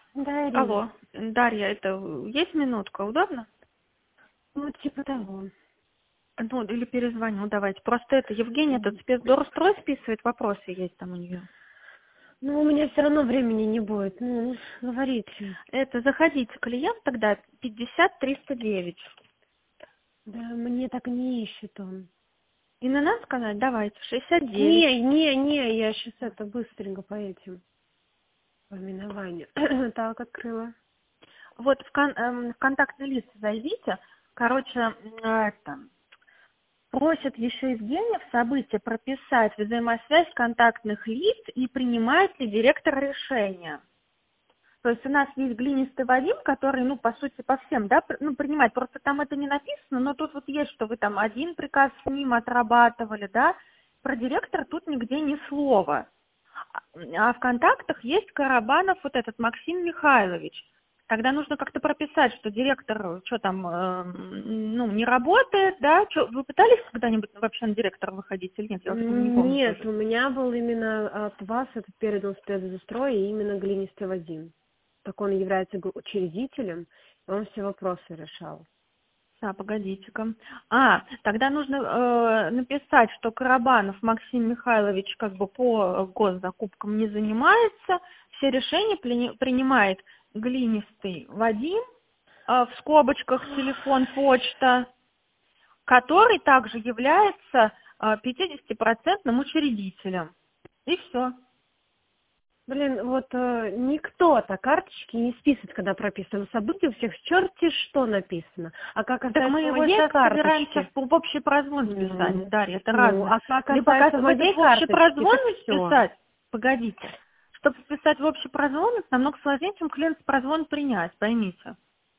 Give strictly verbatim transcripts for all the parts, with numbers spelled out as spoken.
Да, Ирина. Алло, Дарья, это есть минутка, удобно? Ну, типа того. Ну, или перезвоню, давайте. Просто это, Евгения, этот спецдорстрой списывает, вопросы есть там у нее. Ну, у меня все равно времени не будет. Ну, говорите. Это, заходите, клиент тогда пятьдесят триста девять. Да, мне так не ищет он. И на нас сказать, давайте, шестьдесят девять. Не, не, не, я сейчас это быстренько по этим, по именованию. Так, открыла. Вот в, кон- эм, в контактный лист зайдите, короче, м, это, просят еще Евгения в событии прописать взаимосвязь контактных лиц и принимает ли директор решения. То есть у нас есть глинистый Вадим, который, ну, по сути, по всем, да, пр- ну, принимает. Просто там это не написано, но тут вот есть, что вы там один приказ с ним отрабатывали, да. Про директора тут нигде ни слова. А а в контактах есть Карабанов, вот этот Максим Михайлович. Тогда нужно как-то прописать, что директор, что там, э, ну, не работает, да. Чё, вы пытались когда-нибудь вообще на директора выходить или нет? Я уже не помню Нет, тоже. у меня был именно от вас этот передан спецзастрой и именно глинистый Вадим. Так он является г- учредителем, и он все вопросы решал. А, погодите-ка. А, тогда нужно э, написать, что Карабанов Максим Михайлович как бы по госзакупкам не занимается, все решения плени- принимает глинистый Вадим, э, в скобочках телефон, почта, который также является э, пятидесятипроцентным учредителем. И все. Блин, вот э, никто-то карточки не списывает, когда прописано событие, у всех черти что написано. А как Так мы касается его моей сейчас собираемся карточки, в в общий прозвон списать, ну, Дарья, это ну, разное. а как Либо как касается в этот моей в общий карточки, прозвон так все. списать, погодите, чтобы списать в общий прозвон, это намного сложнее, чем клиент с прозвон принять, поймите.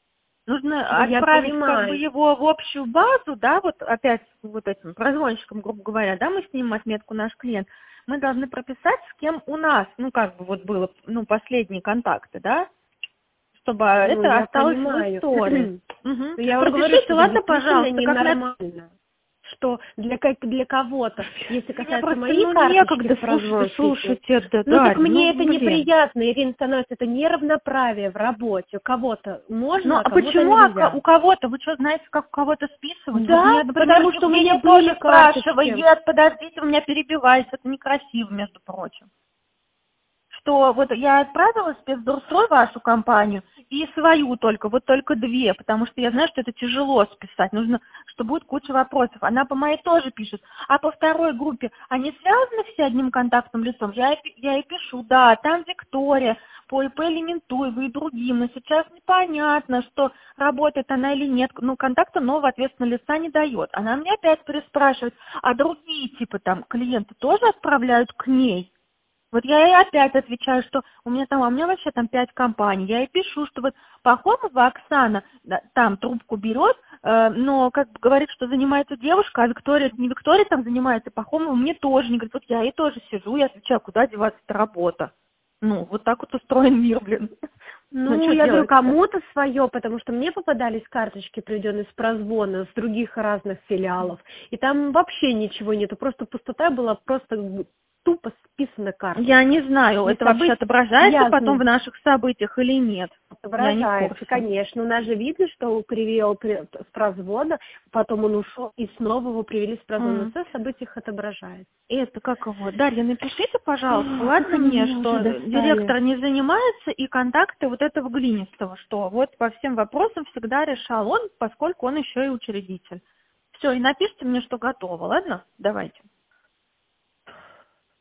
Да Нужно я отправить как бы понимаю. его в общую базу, да, вот опять вот этим прозвонщиком, грубо говоря, да, мы снимем отметку наш клиент, мы должны прописать, с кем у нас, ну, как бы вот было, ну, последние контакты, да, чтобы Ну, это я осталось в понимаю. истории. Мгм. Но я вам говорю, Пропишите, что это ладно, действительно пожалуйста, как на... ненормально. Что для, как, для кого-то, если Мне касается просто, моей ну, карточки некогда в прозвон слушать, списывать, слушать это, ну так Дарья, мне ну, это блин. неприятно, Ирина, становится это неравноправие в работе. У кого-то Ну, можно, а а кому-то почему а ко- нельзя. у кого-то, вы что, знаете, как у кого-то списывать? Вот Да, мне, например, потому что у меня Евгения были тоже карточки. спрашивает, подождите, вы меня перебиваете, это некрасиво, между прочим. Что вот я отправила спецдорстрой вашу компанию и свою только, вот только две, потому что я знаю, что это тяжело списать, нужно, что будет куча вопросов. Она по моей тоже пишет, а по второй группе они связаны все одним контактным лицом? Я, и пи- я и пишу, да, там Виктория, по ИП Лементуевой и другим, но сейчас непонятно, что работает она или нет, ну, контакта нового ответственного лица не дает. Она мне опять переспрашивает, а другие типа там клиенты тоже отправляют к ней? Вот я ей опять отвечаю, что у меня там, а у меня вообще там пять компаний. Я ей пишу, что вот Пахомова Оксана да, там трубку берет, э, но как бы говорит, что занимается девушка, а Виктория, не Виктория там занимается, Пахомова мне тоже не говорит. Вот я ей тоже сижу, я отвечаю, куда деваться эта работа. Ну, вот так вот устроен мир, блин. Ну, Ну, что я говорю, делать-то? кому-то свое, потому что мне попадались карточки, приведенные с прозвона, с других разных филиалов, и там вообще ничего нету, просто пустота была, просто тупо списана Я не карточка. знаю, И это вообще события отображается потом в связаны. наших событиях или нет. Я не в Отображается, курсе. конечно. У нас же видно, что привел при- с прозвона, потом он ушел, и снова его привели с прозвона. М. Все в событиях отображается. Это как его? Дарья, напишите, пожалуйста, Ах, как ладно они мне, меня уже что достали. директор не занимается и контакты вот этого Глинистого, что вот по всем вопросам всегда решал он, поскольку он еще и учредитель. Все, и напишите мне, что готово, ладно? Давайте.